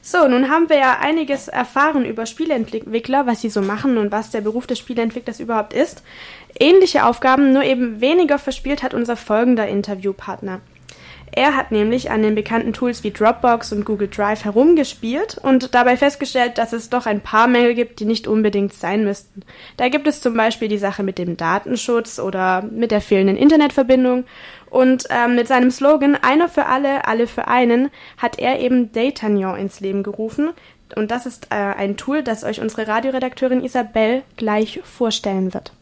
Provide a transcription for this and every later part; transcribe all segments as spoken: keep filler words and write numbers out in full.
So, nun haben wir ja einiges erfahren über Spieleentwickler, was sie so machen und was der Beruf des Spieleentwicklers überhaupt ist. Ähnliche Aufgaben, nur eben weniger verspielt, hat unser folgender Interviewpartner. Er hat nämlich an den bekannten Tools wie Dropbox und Google Drive herumgespielt und dabei festgestellt, dass es doch ein paar Mängel gibt, die nicht unbedingt sein müssten. Da gibt es zum Beispiel die Sache mit dem Datenschutz oder mit der fehlenden Internetverbindung. Und ähm, mit seinem Slogan "Einer für alle, alle für einen" hat er eben D'Artagnan ins Leben gerufen. Und das ist äh, ein Tool, das euch unsere Radioredakteurin Isabel gleich vorstellen wird.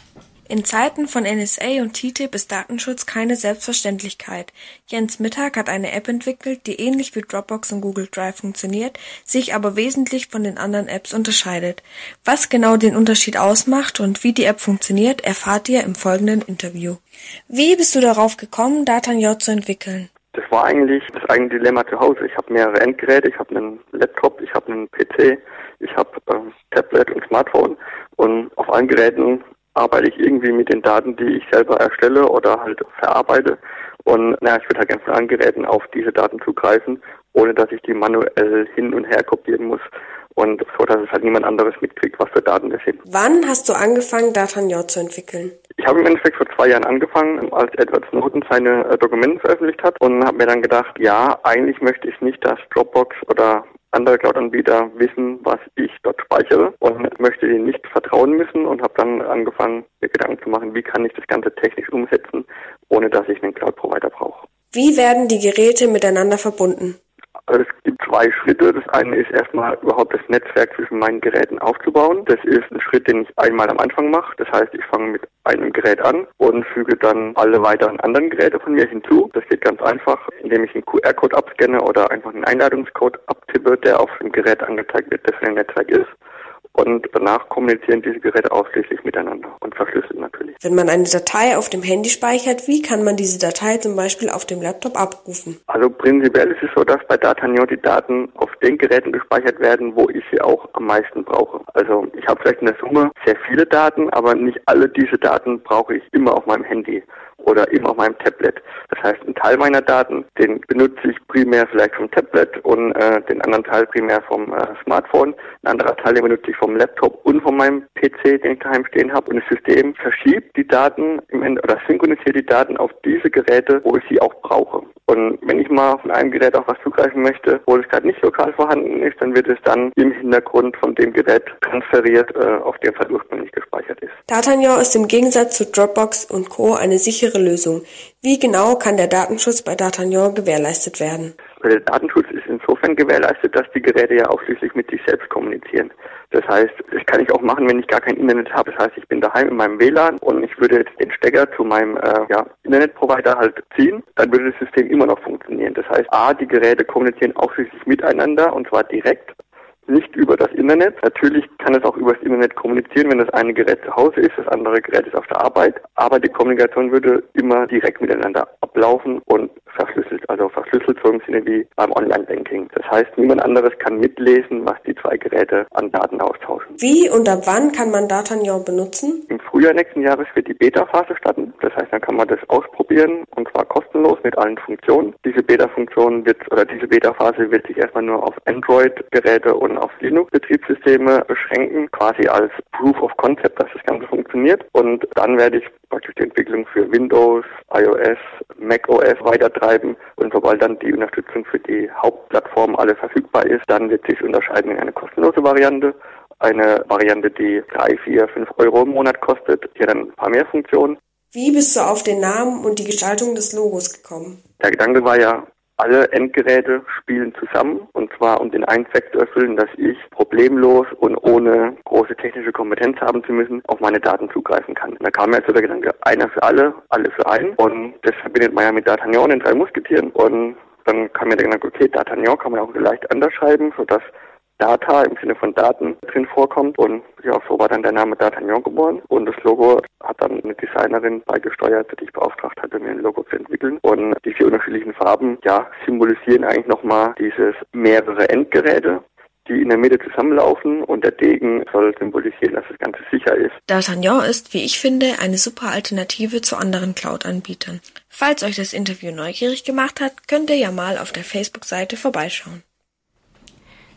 In Zeiten von N S A und T T I P ist Datenschutz keine Selbstverständlichkeit. Jens Mittag hat eine App entwickelt, die ähnlich wie Dropbox und Google Drive funktioniert, sich aber wesentlich von den anderen Apps unterscheidet. Was genau den Unterschied ausmacht und wie die App funktioniert, erfahrt ihr im folgenden Interview. Wie bist du darauf gekommen, D'Artagnan zu entwickeln? Das war eigentlich das eigene Dilemma zu Hause. Ich habe mehrere Endgeräte, ich habe einen Laptop, ich habe einen P C, ich habe äh, Tablet und Smartphone und auf allen Geräten arbeite ich irgendwie mit den Daten, die ich selber erstelle oder halt verarbeite. Und naja, ich würde halt ganz von allen Geräten auf diese Daten zugreifen, ohne dass ich die manuell hin und her kopieren muss. Und so, dass es halt niemand anderes mitkriegt, was für Daten das sind. Wann hast du angefangen, D'Artagnan zu entwickeln? Ich habe im Endeffekt vor zwei Jahren angefangen, als Edward Snowden seine äh, Dokumente veröffentlicht hat und habe mir dann gedacht, ja, eigentlich möchte ich nicht, dass Dropbox oder andere Cloud-Anbieter wissen, was ich dort speichere und möchte ihnen nicht vertrauen müssen und habe dann angefangen, mir Gedanken zu machen, wie kann ich das Ganze technisch umsetzen, ohne dass ich einen Cloud-Provider brauche. Wie werden die Geräte miteinander verbunden? Also es gibt zwei Schritte. Das eine ist erstmal überhaupt das Netzwerk zwischen meinen Geräten aufzubauen. Das ist ein Schritt, den ich einmal am Anfang mache. Das heißt, ich fange mit einem Gerät an und füge dann alle weiteren anderen Geräte von mir hinzu. Das geht ganz einfach, indem ich einen Q R-Code abscanne oder einfach einen Einladungscode abtippe, der auf dem Gerät angezeigt wird, das für ein Netzwerk ist. Und danach kommunizieren diese Geräte ausschließlich miteinander und verschlüsselt natürlich. Wenn man eine Datei auf dem Handy speichert, wie kann man diese Datei zum Beispiel auf dem Laptop abrufen? Also prinzipiell ist es so, dass bei D'Artagnan die Daten auf den Geräten gespeichert werden, wo ich sie auch am meisten brauche. Also ich habe vielleicht in der Summe sehr viele Daten, aber nicht alle diese Daten brauche ich immer auf meinem Handy oder eben auf meinem Tablet. Das heißt, ein Teil meiner Daten, den benutze ich primär vielleicht vom Tablet und äh, den anderen Teil primär vom äh, Smartphone. Ein anderer Teil, den benutze ich vom Laptop und von meinem P C, den ich daheim stehen habe. Und das System verschiebt die Daten im Ende oder synchronisiert die Daten auf diese Geräte, wo ich sie auch brauche. Und wenn ich mal von einem Gerät auf was zugreifen möchte, wo es gerade nicht lokal vorhanden ist, dann wird es dann im Hintergrund von dem Gerät transferiert, äh, auf dem es halt ursprünglich gespeichert ist. D'Artagnan ist im Gegensatz zu Dropbox und Co. eine sichere Lösung. Wie genau kann der Datenschutz bei D'Artagnan gewährleistet werden? Der Datenschutz ist insofern gewährleistet, dass die Geräte ja ausschließlich mit sich selbst kommunizieren. Das heißt, das kann ich auch machen, wenn ich gar kein Internet habe. Das heißt, ich bin daheim in meinem W L A N und ich würde jetzt den Stecker zu meinem äh, ja, Internetprovider halt ziehen, dann würde das System immer noch funktionieren. Das heißt, A, die Geräte kommunizieren ausschließlich miteinander und zwar direkt, nicht über das Internet. Natürlich kann es auch über das Internet kommunizieren, wenn das eine Gerät zu Hause ist, das andere Gerät ist auf der Arbeit. Aber die Kommunikation würde immer direkt miteinander ablaufen und verschlüsselt. Also verschlüsselt so im Sinne wie beim Online-Banking. Das heißt, niemand anderes kann mitlesen, was die zwei Geräte an Daten austauschen. Wie und ab wann kann man D'Artagnan benutzen? Im Frühjahr nächsten Jahres wird die Beta-Phase starten. Das heißt, dann kann man das ausprobieren und zwar kostenlos mit allen Funktionen. Diese Beta-Funktion wird oder diese Beta-Phase wird sich erstmal nur auf Android-Geräte und auf Linux-Betriebssysteme beschränken, quasi als Proof of Concept, dass das Ganze funktioniert. Und dann werde ich praktisch die Entwicklung für Windows, iOS, macOS weitertreiben. Und sobald dann die Unterstützung für die Hauptplattformen alle verfügbar ist, dann wird sich unterscheiden in eine kostenlose Variante, eine Variante, die drei, vier, fünf Euro im Monat kostet, hier dann ein paar mehr Funktionen. Wie bist du auf den Namen und die Gestaltung des Logos gekommen? Der Gedanke war ja, alle Endgeräte spielen zusammen und zwar um den einen Zweck zu erfüllen, dass ich problemlos und ohne große technische Kompetenz haben zu müssen, auf meine Daten zugreifen kann. Und da kam mir also der Gedanke, einer für alle, alle für einen und das verbindet man ja mit D'Artagnan, den drei Musketieren und dann kam mir der Gedanke, okay, D'Artagnan kann man auch leicht anders schreiben, sodass Data im Sinne von Daten drin vorkommt und ja, so war dann der Name D'Artagnan geboren und das Logo hat dann eine Designerin beigesteuert, die ich beauftragt hatte, mir ein Logo zu entwickeln und die vier unterschiedlichen Farben, ja, symbolisieren eigentlich nochmal dieses mehrere Endgeräte, die in der Mitte zusammenlaufen und der Degen soll symbolisieren, dass das Ganze sicher ist. D'Artagnan ist, wie ich finde, eine super Alternative zu anderen Cloud-Anbietern. Falls euch das Interview neugierig gemacht hat, könnt ihr ja mal auf der Facebook-Seite vorbeischauen.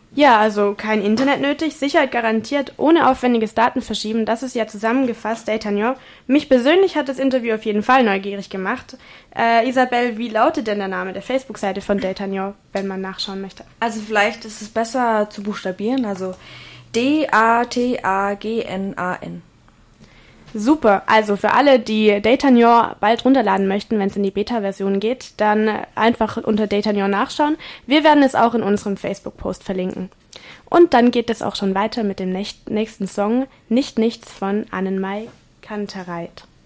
Ja, also kein Internet nötig, Sicherheit garantiert, ohne aufwendiges Datenverschieben, das ist ja zusammengefasst Datagnor. Mich persönlich hat das Interview auf jeden Fall neugierig gemacht. Äh, Isabel, wie lautet denn der Name der Facebook-Seite von Datagnor, wenn man nachschauen möchte? Also vielleicht ist es besser zu buchstabieren, also D A T A G N A N. Super, also für alle, die Datagnor bald runterladen möchten, wenn es in die Beta-Version geht, dann einfach unter Datagnor nachschauen. Wir werden es auch in unserem Facebook-Post verlinken. Und dann geht es auch schon weiter mit dem nächsten Song, Nicht Nichts von Annenmai Kantereit.